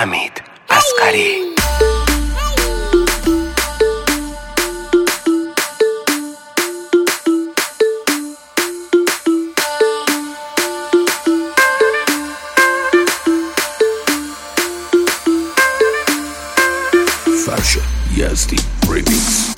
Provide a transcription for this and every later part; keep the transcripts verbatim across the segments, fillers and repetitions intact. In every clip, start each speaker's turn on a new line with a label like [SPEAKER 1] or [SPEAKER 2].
[SPEAKER 1] حمید اصغری.
[SPEAKER 2] Fashion Yazdi Remix.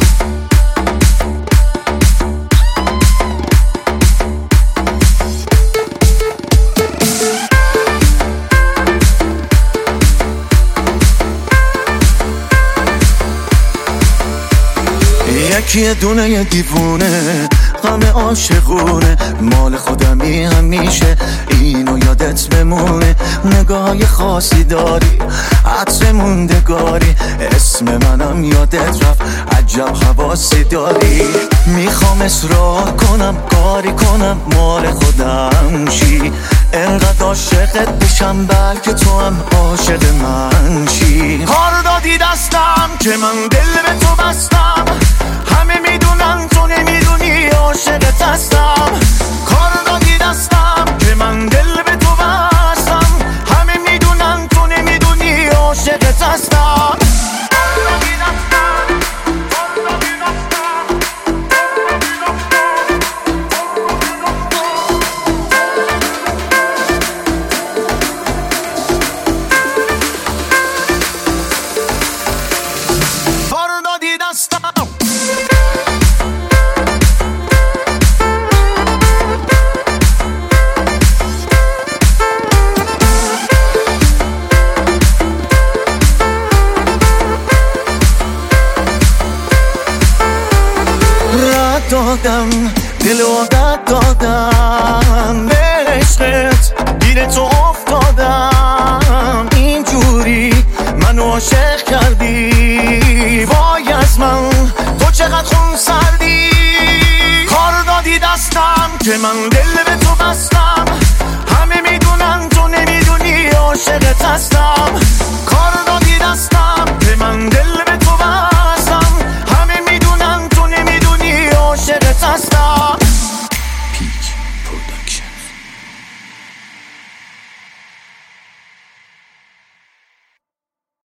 [SPEAKER 3] یکی دونه یه دیوونه غم عاشقونه مال خودمی همیشه اینو یادت بمونه نگاه خاصی داری عطر موندگاری اسم منم یادت رفت عجب حواسی داری میخوام اصرار کنم کاری کنم مال خودم شی انقدر عاشقت بشم بلکه تو هم عاشق من شی کار دادی دستم که من دل به تو بستم همه میدونن تو نمیدونی عاشقت هستم کار دادی دستم که من دل به تو بستم همه میدونن تو نمیدونی عاشقت هستم کار دادی دستم دادم دل عادت دادم به عشقت گیر تو افتادم اینجوری منو عاشق کردی وای از من تو چقدر خون سردی کار دادی دستم که من